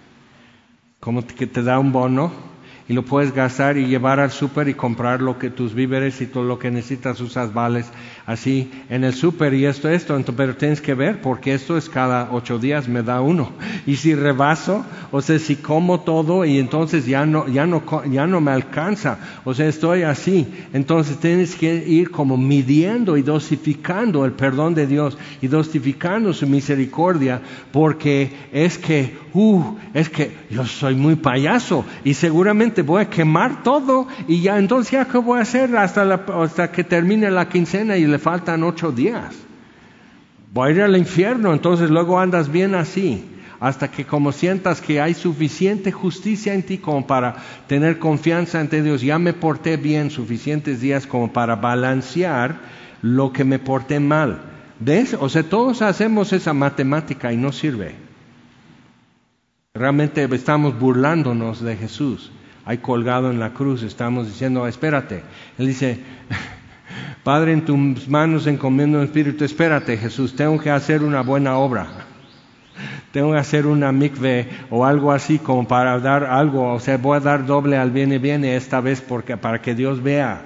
Como que te da un bono y lo puedes gastar y llevar al súper y comprar lo que tus víveres y todo lo que necesitas, usas vales así en el súper y esto, esto, entonces, pero tienes que ver porque esto es cada ocho días me da uno. Y si rebaso, o sea, si como todo y entonces ya no, ya no, ya no me alcanza, o sea, estoy así. Entonces tienes que ir como midiendo y dosificando el perdón de Dios y dosificando su misericordia, porque es que, uh, es que yo soy muy payaso y seguramente voy a quemar todo y ya entonces ya qué voy a hacer hasta, la, hasta que termine la quincena y le faltan ocho días. Voy a ir al infierno, entonces luego andas bien así, hasta que como sientas que hay suficiente justicia en ti como para tener confianza ante Dios, ya me porté bien suficientes días como para balancear lo que me porté mal. ¿Ves? O sea, todos hacemos esa matemática y no sirve. Realmente estamos burlándonos de Jesús. Ahí colgado en la cruz estamos diciendo, espérate. Él dice, Padre, en tus manos encomiendo el Espíritu. Espérate, Jesús, tengo que hacer una buena obra. Tengo que hacer una mikve o algo así como para dar algo. O sea, voy a dar doble al viene viene esta vez porque, para que Dios vea.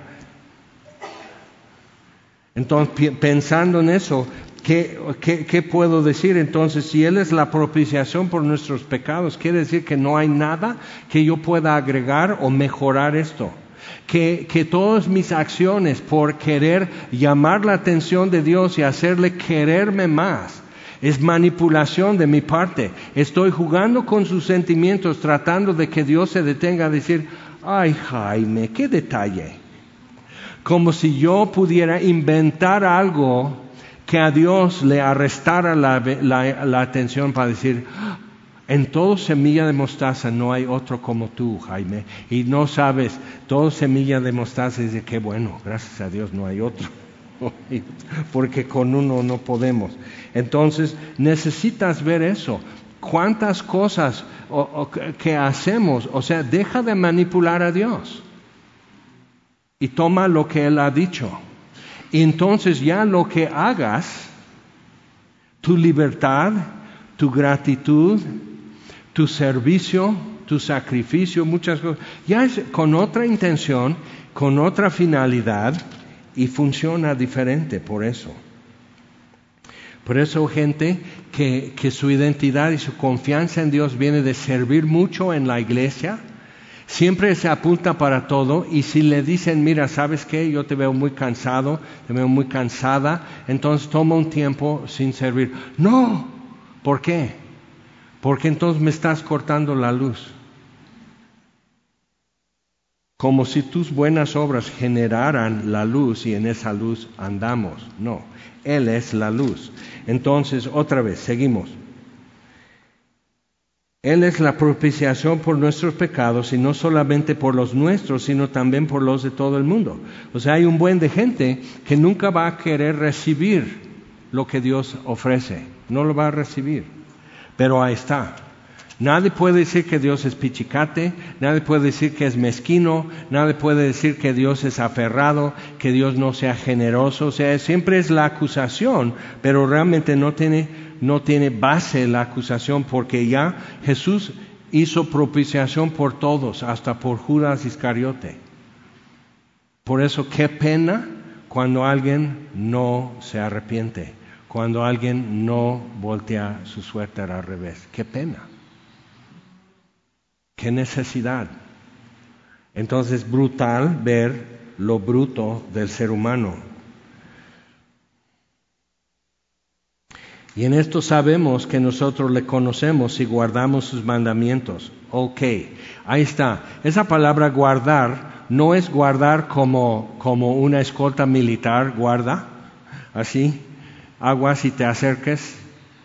Entonces, pensando en eso, ¿qué, qué, ¿qué puedo decir? Entonces, si Él es la propiciación por nuestros pecados, quiere decir que no hay nada que yo pueda agregar o mejorar esto. Que, que todas mis acciones por querer llamar la atención de Dios y hacerle quererme más, es manipulación de mi parte. Estoy jugando con sus sentimientos, tratando de que Dios se detenga a decir, ay Jaime, qué detalle. Como si yo pudiera inventar algo que a Dios le arrestara la, la, la atención para decir, en todo semilla de mostaza no hay otro como tú, Jaime. Y no sabes, todo semilla de mostaza dice, qué bueno, gracias a Dios no hay otro. Porque con uno no podemos. Entonces necesitas ver eso. ¿Cuántas cosas o, o, que hacemos? O sea, deja de manipular a Dios y toma lo que Él ha dicho. Y entonces ya lo que hagas, tu libertad, tu gratitud, tu servicio, tu sacrificio, muchas cosas, ya es con otra intención, con otra finalidad y funciona diferente por eso. Por eso gente que, que su identidad y su confianza en Dios viene de servir mucho en la iglesia, siempre se apunta para todo, y si le dicen, mira, ¿sabes qué? Yo te veo muy cansado, te veo muy cansada, entonces toma un tiempo sin servir. No, ¿por qué? Porque entonces me estás cortando la luz. como si tus buenas obras generaran la luz y en esa luz andamos. No, Él es la luz. Entonces, otra vez, seguimos. Él es la propiciación por nuestros pecados, y no solamente por los nuestros, sino también por los de todo el mundo. O sea, hay un buen de gente que nunca va a querer recibir lo que Dios ofrece. No lo va a recibir. Pero ahí está. Nadie puede decir que Dios es pichicate, nadie puede decir que es mezquino, nadie puede decir que Dios es aferrado, que Dios no sea generoso. O sea, siempre es la acusación, pero realmente no tiene, no tiene base la acusación, porque ya Jesús hizo propiciación por todos, hasta por Judas Iscariote. Por eso, qué pena cuando alguien no se arrepiente, cuando alguien no voltea su suerte al revés. Qué pena. ¡Qué necesidad! Entonces, brutal ver lo bruto del ser humano. Y en esto sabemos que nosotros le conocemos y guardamos sus mandamientos. Ok, ahí está. Esa palabra guardar no es guardar como, como una escolta militar guarda, así, aguas si te acerques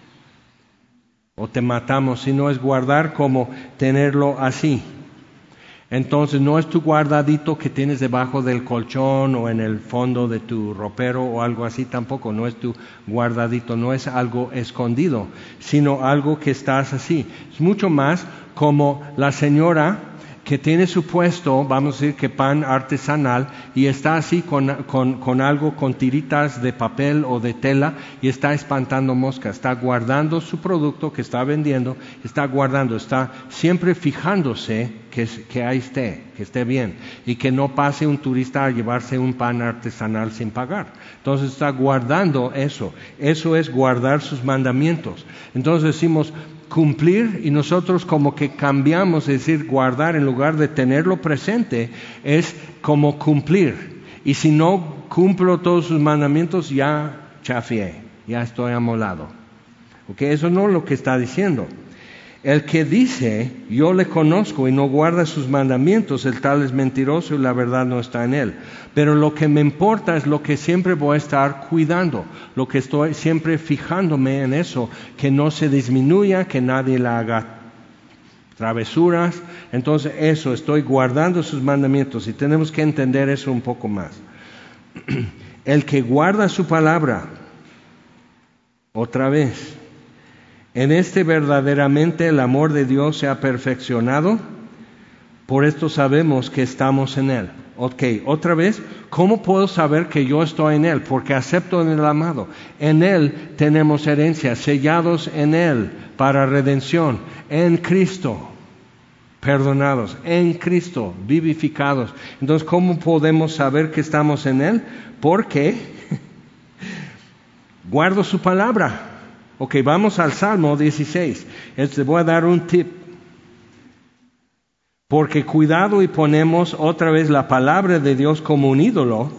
o te matamos, sino es guardar como tenerlo así. Entonces no es tu guardadito que tienes debajo del colchón o en el fondo de tu ropero o algo así, tampoco, no es tu guardadito, no es algo escondido, sino algo que estás así. Es mucho más como la señora que tiene su puesto, vamos a decir que pan artesanal, y está así con, con, con algo, con tiritas de papel o de tela, y está espantando moscas, está guardando su producto que está vendiendo, está guardando, está siempre fijándose que, que ahí esté, que esté bien, y que no pase un turista a llevarse un pan artesanal sin pagar. Entonces está guardando eso, eso es guardar sus mandamientos. Entonces decimos cumplir, y nosotros como que cambiamos, es decir, guardar en lugar de tenerlo presente, es como cumplir. Y si no cumplo todos sus mandamientos, ya chafié, ya estoy amolado. ¿Ok? Eso no es lo que está diciendo. El que dice, yo le conozco y no guarda sus mandamientos, el tal es mentiroso y la verdad no está en él. Pero lo que me importa es lo que siempre voy a estar cuidando, lo que estoy siempre fijándome en eso, que no se disminuya, que nadie le haga travesuras. Entonces eso, estoy guardando sus mandamientos, y tenemos que entender eso un poco más. El que guarda su palabra, otra vez, en este verdaderamente el amor de Dios se ha perfeccionado, por esto sabemos que estamos en Él. Ok, otra vez, ¿cómo puedo saber que yo estoy en Él? Porque acepto en el amado. En Él tenemos herencia, sellados en Él para redención, en Cristo, perdonados, en Cristo, vivificados. Entonces, ¿cómo podemos saber que estamos en Él? Porque guardo su palabra. Ok, vamos al Salmo dieciséis. Te voy a dar un tip. Porque cuidado y ponemos otra vez la palabra de Dios como un ídolo.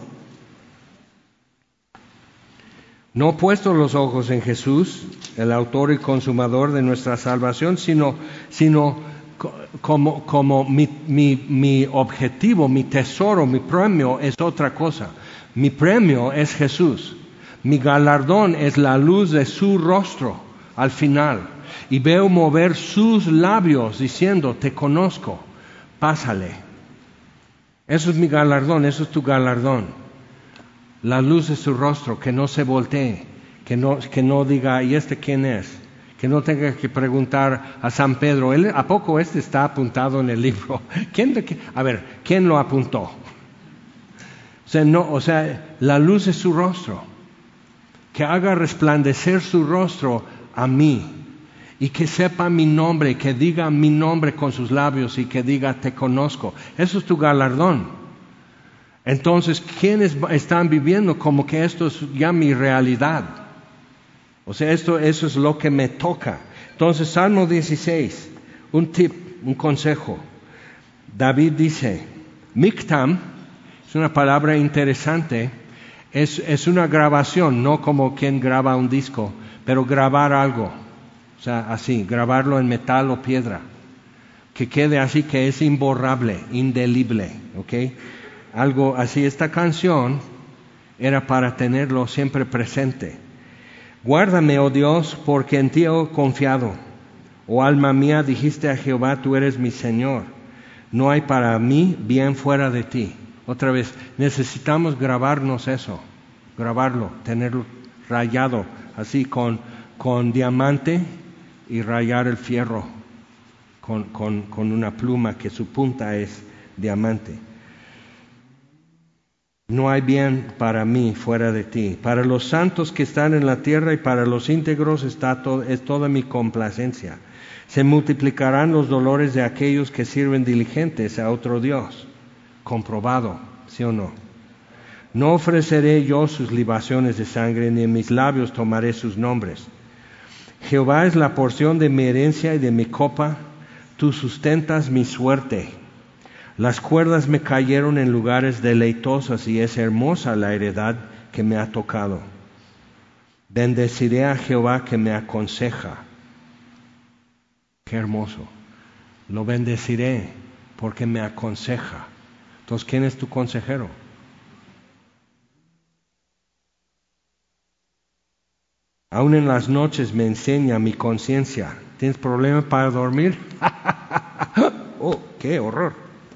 No puesto los ojos en Jesús, el autor y consumador de nuestra salvación, sino, sino como, como mi, mi, mi objetivo, mi tesoro, mi premio es otra cosa. Mi premio es Jesús. Mi galardón es la luz de su rostro al final. Y veo mover sus labios diciendo, te conozco, pásale. Eso es mi galardón, eso es tu galardón. La luz de su rostro, que no se voltee, que no, que no diga, ¿y este quién es? Que no tenga que preguntar a San Pedro, ¿él, ¿a poco este está apuntado en el libro? ¿Quién de qué? A ver, ¿quién lo apuntó? O sea, no, o sea, la luz de su rostro. Que haga resplandecer su rostro a mí, y que sepa mi nombre, que diga mi nombre con sus labios, y que diga te conozco. Eso es tu galardón. Entonces, ¿quiénes están viviendo como que esto es ya mi realidad? O sea, esto, eso es lo que me toca. Entonces, Salmo dieciséis, un tip, un consejo. David dice, Miktam, es una palabra interesante. Es, es una grabación, no como quien graba un disco, pero grabar algo, o sea, así, grabarlo en metal o piedra. que quede así, que es imborrable, indelible, ¿ok? Algo así. Esta canción era para tenerlo siempre presente. Guárdame, oh Dios, porque en ti he confiado. Oh alma mía, dijiste a Jehová, tú eres mi Señor. No hay para mí bien fuera de ti. Otra vez, necesitamos grabarnos eso, grabarlo, tenerlo rayado, así con, con diamante y rayar el fierro con, con, con una pluma que su punta es diamante. No hay bien para mí fuera de ti. Para los santos que están en la tierra y para los íntegros está to- es toda mi complacencia. Se multiplicarán los dolores de aquellos que sirven diligentes a otro Dios. Comprobado, ¿sí o no? No ofreceré yo sus libaciones de sangre, ni en mis labios tomaré sus nombres. Jehová es la porción de mi herencia y de mi copa. Tú sustentas mi suerte. Las cuerdas me cayeron en lugares deleitosos y es hermosa la heredad que me ha tocado. Bendeciré a Jehová que me aconseja. Qué hermoso. Lo bendeciré porque me aconseja. Entonces, ¿quién es tu consejero? Aún en las noches me enseña mi conciencia. ¿Tienes problemas para dormir? ¡Oh, qué horror!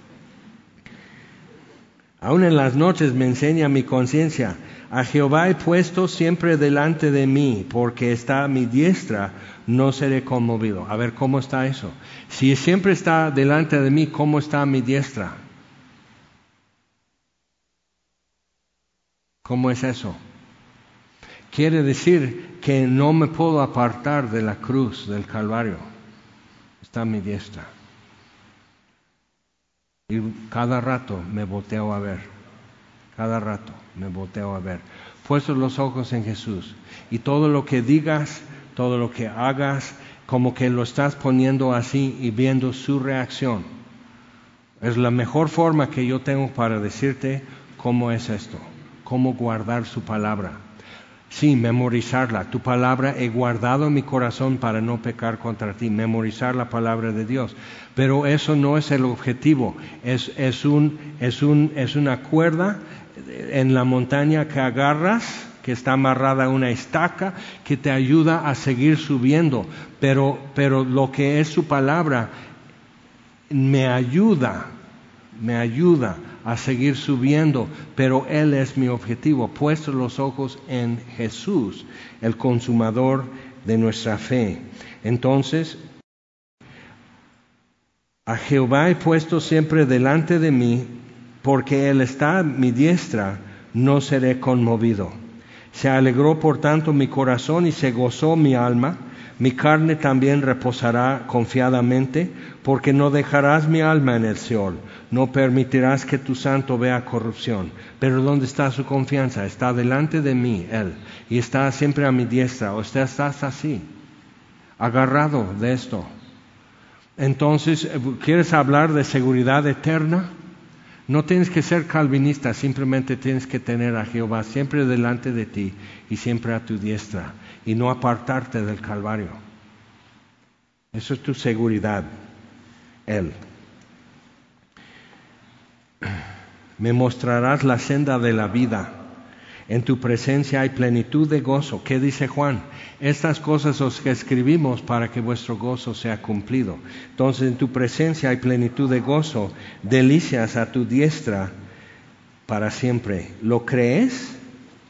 Aún en las noches me enseña mi conciencia. A Jehová he puesto siempre delante de mí, porque está a mi diestra, no seré conmovido. A ver, ¿cómo está eso? Si siempre está delante de mí, ¿cómo está a mi diestra? ¿Cómo es eso? Quiere decir que no me puedo apartar de la cruz del Calvario. Está a mi diestra. Y cada rato me volteo a ver. Cada rato me volteo a ver. Puestos los ojos en Jesús. Y todo lo que digas, todo lo que hagas, como que lo estás poniendo así y viendo su reacción. Es la mejor forma que yo tengo para decirte cómo es esto. Cómo guardar su palabra. Sí, memorizarla. Tu palabra he guardado en mi corazón para no pecar contra ti. Memorizar la palabra de Dios. Pero eso no es el objetivo. Es, es, un, es, un, es una cuerda en la montaña que agarras, que está amarrada a una estaca, que te ayuda a seguir subiendo. Pero, pero lo que es su palabra me ayuda, me ayuda a seguir subiendo, pero Él es mi objetivo, puestos los ojos en Jesús, el consumador de nuestra fe. Entonces, a Jehová he puesto siempre delante de mí, porque Él está a mi diestra, no seré conmovido. Se alegró por tanto mi corazón y se gozó mi alma. Mi carne también reposará confiadamente, porque no dejarás mi alma en el Seol, no permitirás que tu santo vea corrupción. Pero ¿dónde está su confianza? Está delante de mí, Él, y está siempre a mi diestra. O sea, estás así, agarrado de esto. Entonces, ¿quieres hablar de seguridad eterna? No tienes que ser calvinista, simplemente tienes que tener a Jehová siempre delante de ti y siempre a tu diestra y no apartarte del Calvario. Eso es tu seguridad, Él. Me mostrarás la senda de la vida. En tu presencia hay plenitud de gozo. ¿Qué dice Juan? Estas cosas os escribimos para que vuestro gozo sea cumplido. Entonces en tu presencia hay plenitud de gozo, delicias a tu diestra para siempre. ¿Lo crees?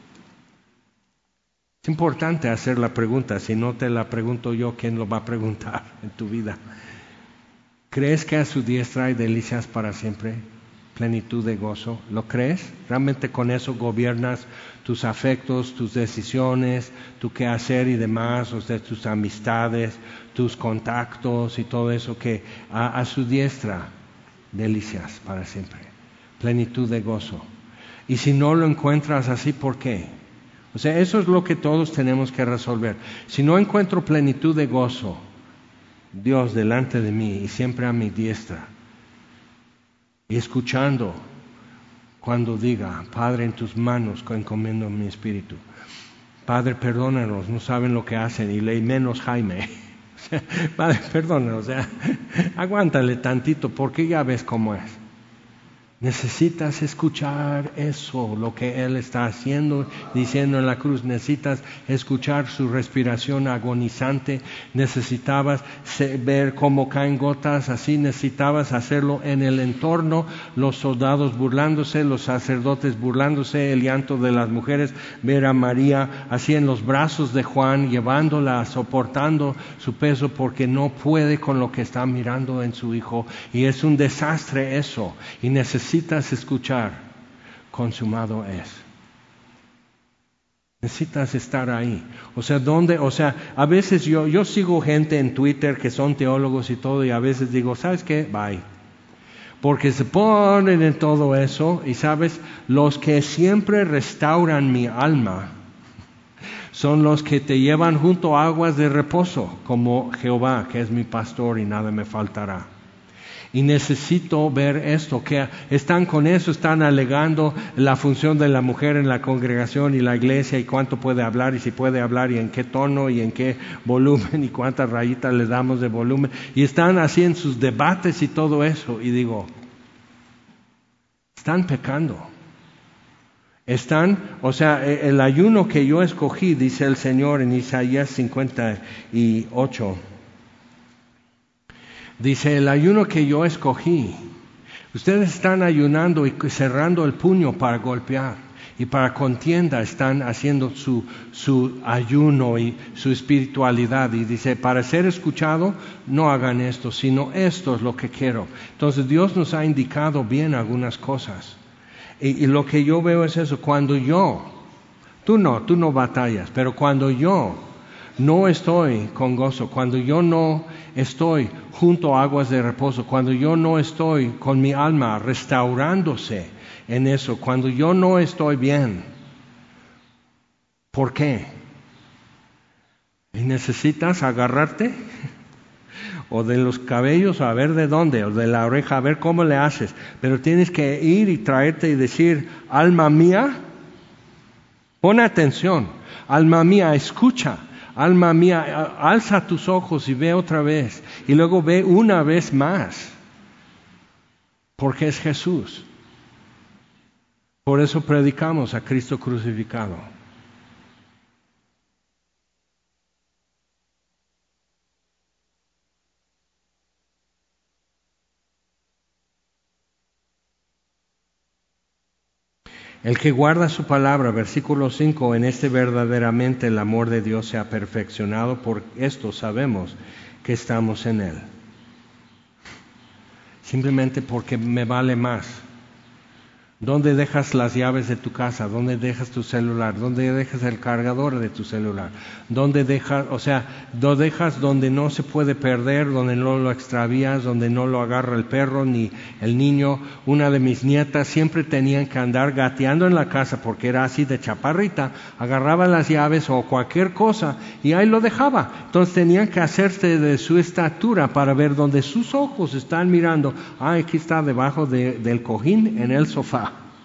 Es importante hacer la pregunta. Si no te la pregunto yo, ¿quién lo va a preguntar en tu vida? ¿Crees que a su diestra hay delicias para siempre? Plenitud de gozo. ¿Lo crees? ¿Realmente con eso gobiernas tus afectos, tus decisiones, tu qué hacer y demás, o sea, tus amistades, tus contactos y todo eso? Que a, a su diestra, delicias para siempre. Plenitud de gozo. Y si no lo encuentras así, ¿por qué? O sea, eso es lo que todos tenemos que resolver. Si no encuentro plenitud de gozo, Dios delante de mí y siempre a mi diestra, y escuchando cuando diga, Padre, en tus manos encomiendo mi espíritu. Padre, perdónanos, no saben lo que hacen, y ley menos Jaime. Vale, perdona, o sea, aguántale tantito porque ya ves cómo es. Necesitas escuchar eso, lo que Él está haciendo, diciendo en la cruz. Necesitas escuchar su respiración agonizante. Necesitabas ver cómo caen gotas, así necesitabas hacerlo en el entorno. Los soldados burlándose, los sacerdotes burlándose, el llanto de las mujeres. Ver a María así en los brazos de Juan, llevándola, soportando su peso porque no puede con lo que está mirando en su hijo. Y es un desastre eso. Y necesitas Necesitas escuchar, consumado es. Necesitas estar ahí. O sea, ¿dónde? O sea, a veces yo, yo sigo gente en Twitter que son teólogos y todo, y a veces digo, ¿sabes qué? Bye. Porque se ponen en todo eso, y sabes, los que siempre restauran mi alma son los que te llevan junto a aguas de reposo, como Jehová, que es mi pastor y nada me faltará. Y necesito ver esto, que están con eso, están alegando la función de la mujer en la congregación y la iglesia y cuánto puede hablar y si puede hablar y en qué tono y en qué volumen y cuántas rayitas le damos de volumen. Y están así en sus debates y todo eso. Y digo, están pecando. Están, o sea, el ayuno que yo escogí, dice el Señor en Isaías cincuenta y ocho. Dice, el ayuno que yo escogí, ustedes están ayunando y cerrando el puño para golpear y para contienda están haciendo su, su ayuno y su espiritualidad. Y dice, para ser escuchado, no hagan esto, sino esto es lo que quiero. Entonces Dios nos ha indicado bien algunas cosas. Y, y lo que yo veo es eso, cuando yo, tú no, tú no batallas, pero cuando yo no estoy con gozo, cuando yo no estoy junto a aguas de reposo, cuando yo no estoy con mi alma restaurándose en eso, cuando yo no estoy bien. ¿Por qué? ¿Y necesitas agarrarte? O de los cabellos, a ver de dónde, o de la oreja, a ver cómo le haces. Pero tienes que ir y traerte y decir, alma mía, pon atención, alma mía, escucha. Alma mía, alza tus ojos y ve otra vez. Y luego ve una vez más. Porque es Jesús. Por eso predicamos a Cristo crucificado. El que guarda su palabra, versículo cinco, en este verdaderamente el amor de Dios se ha perfeccionado, por esto sabemos que estamos en Él. Simplemente porque me vale más. ¿Dónde dejas las llaves de tu casa? ¿Dónde dejas tu celular? ¿Dónde dejas el cargador de tu celular? ¿Dónde dejas, o sea, lo dejas donde no se puede perder, donde no lo extravías, donde no lo agarra el perro ni el niño? Una de mis nietas siempre tenían que andar gateando en la casa porque era así de chaparrita, agarraba las llaves o cualquier cosa y ahí lo dejaba. Entonces tenían que hacerse de su estatura para ver donde sus ojos están mirando. Ah, aquí está debajo de, del cojín en el sofá.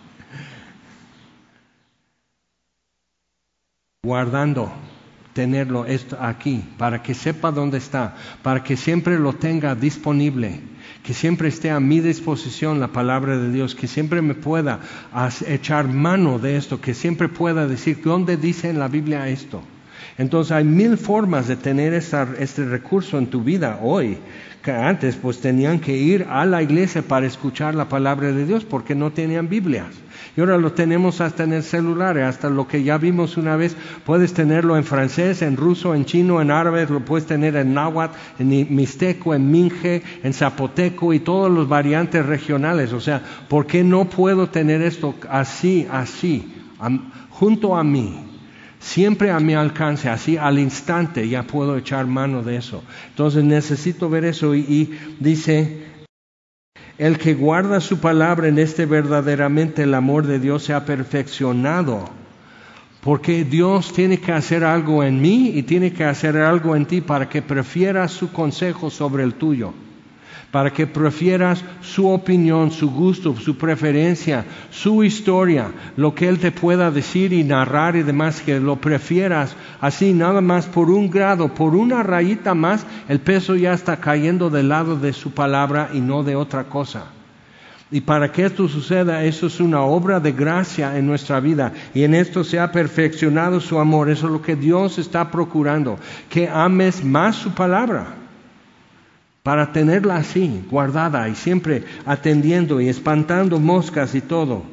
Guardando, tenerlo esto aquí, para que sepa dónde está, para que siempre lo tenga disponible, que siempre esté a mi disposición la palabra de Dios, que siempre me pueda echar mano de esto, que siempre pueda decir, ¿dónde dice en la Biblia esto? Entonces hay mil formas de tener esta, este recurso en tu vida hoy, que antes pues tenían que ir a la iglesia para escuchar la palabra de Dios, porque no tenían Biblias. Y ahora lo tenemos hasta en el celular, hasta lo que ya vimos una vez, puedes tenerlo en francés, en ruso, en chino, en árabe, lo puedes tener en náhuatl, en mixteco, en minje, en zapoteco y todos los variantes regionales. O sea, ¿por qué no puedo tener esto así, así, am, junto a mí? Siempre a mi alcance, así al instante ya puedo echar mano de eso. Entonces necesito ver eso y, y dice... El que guarda su palabra en este verdaderamente el amor de Dios se ha perfeccionado. Porque Dios tiene que hacer algo en mí y tiene que hacer algo en ti para que prefieras su consejo sobre el tuyo. para que prefieras su opinión, su gusto, su preferencia, su historia, lo que Él te pueda decir y narrar y demás, que lo prefieras así, nada más por un grado, por una rayita más, el peso ya está cayendo del lado de su palabra y no de otra cosa. Y para que esto suceda, eso es una obra de gracia en nuestra vida. Y en esto se ha perfeccionado su amor. Eso es lo que Dios está procurando. Que ames más su palabra. Para tenerla así, guardada y siempre atendiendo y espantando moscas y todo.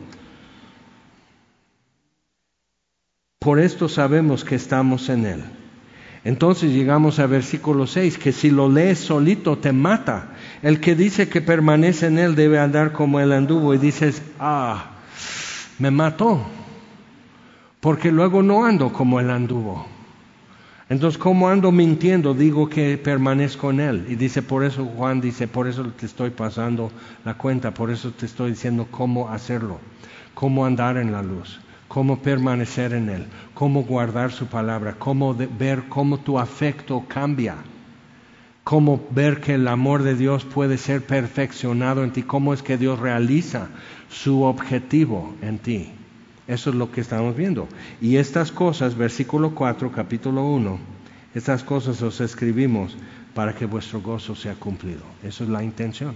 Por esto sabemos que estamos en Él. Entonces llegamos al versículo seis, que si lo lees solito te mata. El que dice que permanece en Él debe andar como Él anduvo. Y dices, ah, me mató. Porque luego no ando como Él anduvo. Entonces, ¿cómo ando mintiendo? Digo que permanezco en Él. Y dice, por eso Juan dice, por eso te estoy pasando la cuenta. Por eso te estoy diciendo cómo hacerlo. Cómo andar en la luz. Cómo permanecer en Él, cómo guardar su palabra, cómo de, ver cómo tu afecto cambia, cómo ver que el amor de Dios puede ser perfeccionado en ti, cómo es que Dios realiza su objetivo en ti. Eso es lo que estamos viendo. Y estas cosas, versículo cuatro, capítulo uno, estas cosas os escribimos para que vuestro gozo sea cumplido. Eso es la intención.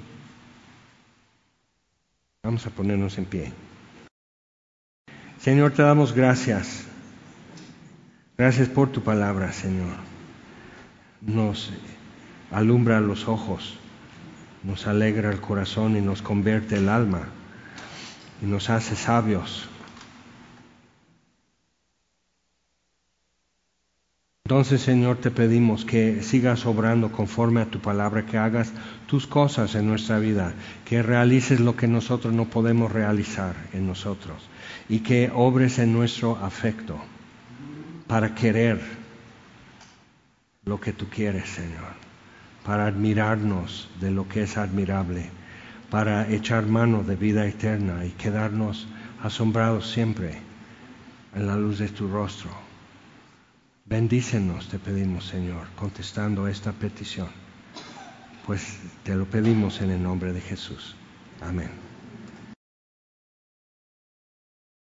Vamos a ponernos en pie. Señor, te damos gracias. Gracias por tu palabra, Señor. Nos alumbra los ojos, nos alegra el corazón y nos convierte el alma y nos hace sabios. Entonces, Señor, te pedimos que sigas obrando conforme a tu palabra, que hagas tus cosas en nuestra vida, que realices lo que nosotros no podemos realizar en nosotros. Y que obres en nuestro afecto para querer lo que tú quieres, Señor, para admirarnos de lo que es admirable, para echar mano de vida eterna y quedarnos asombrados siempre en la luz de tu rostro. Bendícenos, te pedimos, Señor, contestando esta petición, pues te lo pedimos en el nombre de Jesús. Amén.